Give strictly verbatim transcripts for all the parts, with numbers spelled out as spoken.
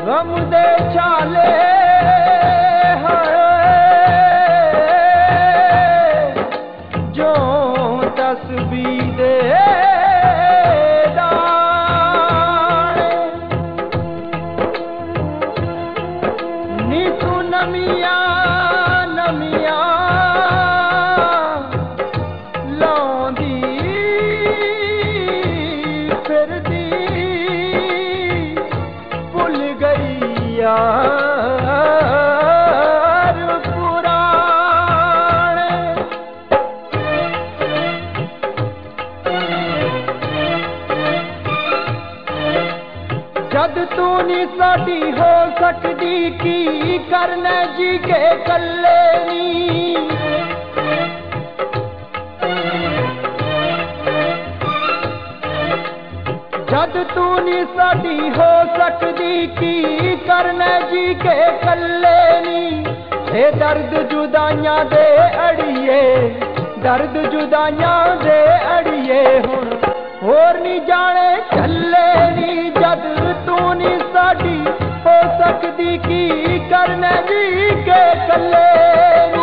गम दे छाले जो तस्बीह दे दाने नी तू नमिया नमिया लौंदी फिरदी भुल गई यार पुराने जद तू नी साडी हो सकदी की करने जी के कल्ले नी जद तू नी साडी हो सकदी की करने जी के कल्ले नी हे दर्द जुदाइयां दे अड़िए दर्द जुदाइयां दे अड़िए हुण होर नी जाने चले नी जद तू नी साडी हो सकदी की करने जी के कल्ले नी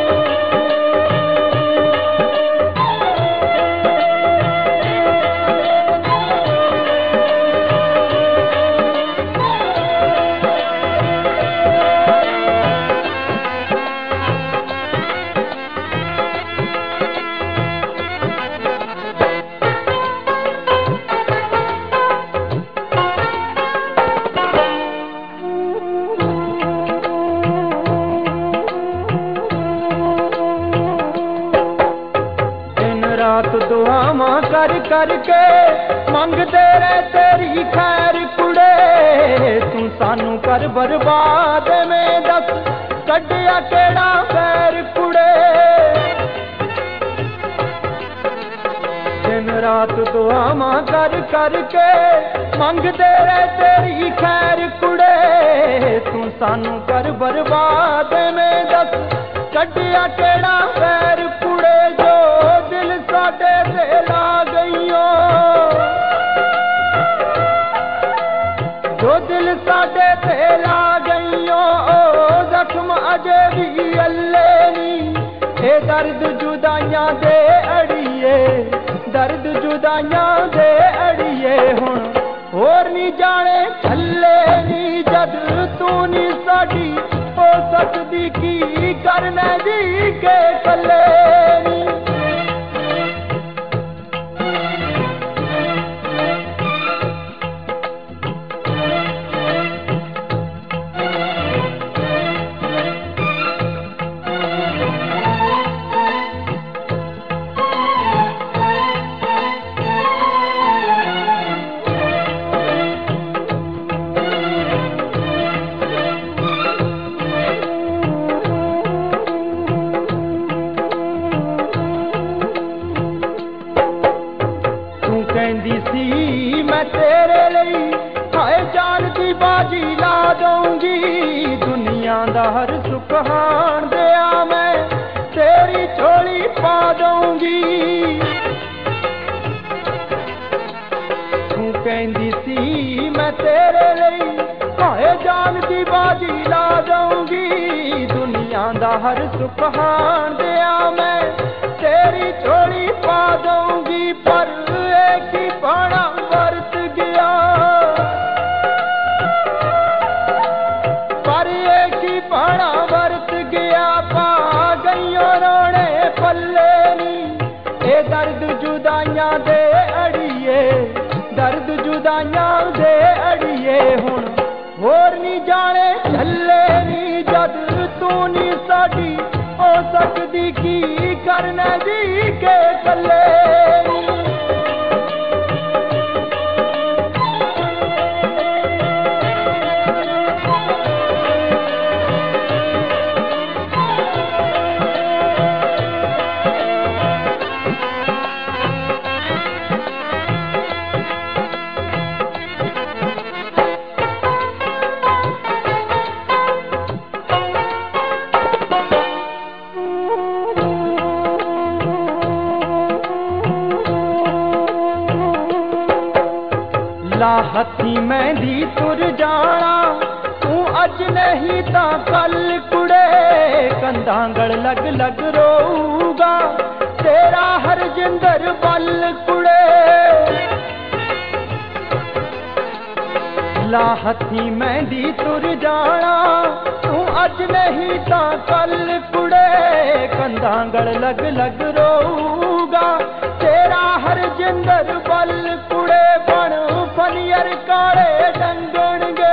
रात दुआवां कर करके मंगते रहे तेरी खैर कुड़े तू सानू कर बर्बाद में दस कड्डिया केड़ा पैर कुड़े दिन रात दुआवां कर करके मंगते रहे तेरी खैर कुड़े तू सानू कर बर्बाद में दस कड्डिया केड़ा पैर कुड़े जो दिल साडे ते ला गईयो जो दिल साडे ते ला गईयो जख्म अजे भी अल्ले नी हे दर्द जुदाइयां दे अड़िए दर्द जुदाइयां दे अड़िए हुण होर नी जाने चले नी जद तू नी साडी हो सकदी की करने जी के कल्ले नी मैं तेरे लिए हाय जान दी बाजी ला दूंगी दुनिया दा हर सुख हाण दिया मैं तेरी झोली पा दूंगी तू कहंदी सी मैं तेरे लिए हाय जान दी बाजी ला दूंगी दुनिया दा हर सुख हाण दिया मैं तेरी झोली पा दूंगी पर एक ही पाना वरत गया पर एक ही पाना वरत गया पा गईयो रोने पल्ले नी ए दर्द जुदाइयां दे अड़िए दर्द जुदाइयां दे अड़िए हुण होर नी जाने चले नी जद तू नी साडी हो सकदी की करने जी के कल्ले नी ला हथी मेहंदी तुर जाना अज नहीं ता कल कुड़े कंधांगड़ लग लग रोऊगा तेरा हरजिंदर बल कुड़े। ला हथी मेहंदी तुर जाना तू अज नहीं ता कल कुड़े कंधांगड़ लग लग रोऊगा तेरा हरजिंदर बल कुड़े। बण फनियर काले डंगणगे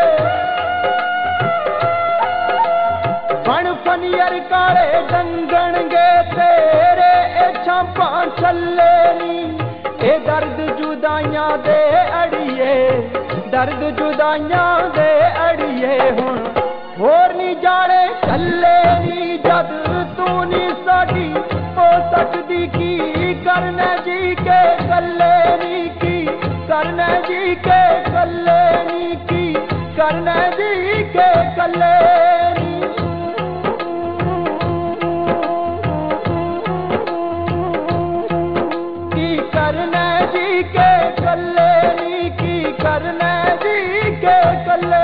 बण फनियर काले डंगणगे तेरे ए छापा छल्ले नी ए दर्द जुदाइयां दे अड़िए दर्द जुदाइयां दे अड़िए हुण होर नी जाने चले नी जद तू नी साडी हो सकदी की करने जी के कल्ले नी की करने जी के कल्ले नी की करने जी के कल्ले नी। की करने जी के कल्ले नी की करने जी के कल्ले